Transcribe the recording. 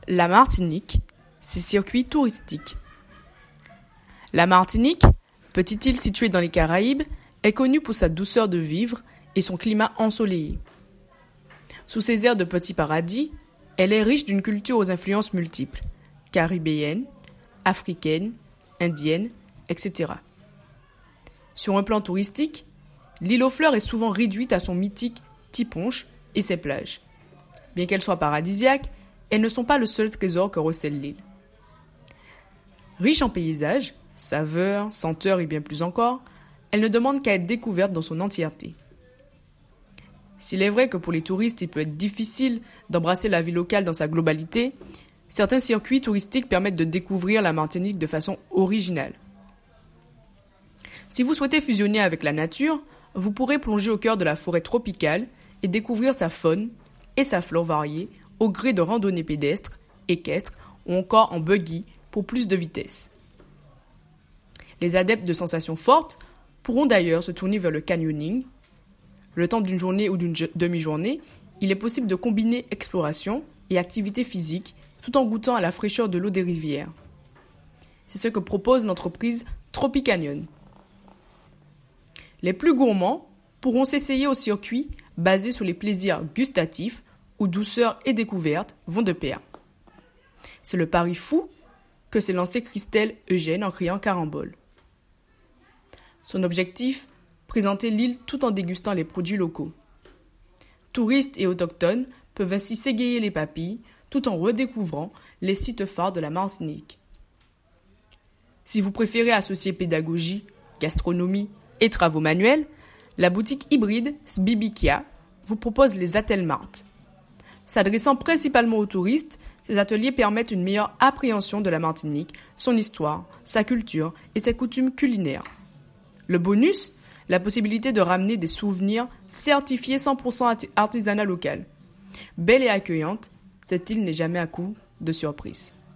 La Martinique, ses circuits touristiques. La Martinique, petite île située dans les Caraïbes, est connue pour sa douceur de vivre et son climat ensoleillé. Sous ses airs de petit paradis, elle est riche d'une culture aux influences multiples, caribéennes, africaines, indiennes, etc. Sur un plan touristique, l'île aux fleurs est souvent réduite à son mythique Tiponche et ses plages. Bien qu'elles soient paradisiaques, elles ne sont pas le seul trésor que recèle l'île. Riche en paysages, saveurs, senteurs et bien plus encore, elle ne demande qu'à être découverte dans son entièreté. S'il est vrai que pour les touristes, il peut être difficile d'embrasser la vie locale dans sa globalité, certains circuits touristiques permettent de découvrir la Martinique de façon originale. Si vous souhaitez fusionner avec la nature, vous pourrez plonger au cœur de la forêt tropicale et découvrir sa faune et sa flore variée au gré de randonnées pédestres, équestres ou encore en buggy pour plus de vitesse. Les adeptes de sensations fortes pourront d'ailleurs se tourner vers le canyoning. Le temps d'une journée ou d'une demi-journée, il est possible de combiner exploration et activité physique tout en goûtant à la fraîcheur de l'eau des rivières. C'est ce que propose l'entreprise Tropicanyon. Les plus gourmands pourront s'essayer au circuit basé sur les plaisirs gustatifs où douceur et découverte vont de pair. C'est le pari fou que s'est lancé Christelle Eugène en criant carambole. Son objectif, présenter l'île tout en dégustant les produits locaux. Touristes et autochtones peuvent ainsi s'égayer les papilles tout en redécouvrant les sites phares de la Martinique. Si vous préférez associer pédagogie, gastronomie et travaux manuels, la boutique hybride Sbibikia vous propose les Atelmart. S'adressant principalement aux touristes, ces ateliers permettent une meilleure appréhension de la Martinique, son histoire, sa culture et ses coutumes culinaires. Le bonus, la possibilité de ramener des souvenirs certifiés 100% artisanat local. Belle et accueillante, cette île n'est jamais à court de surprise.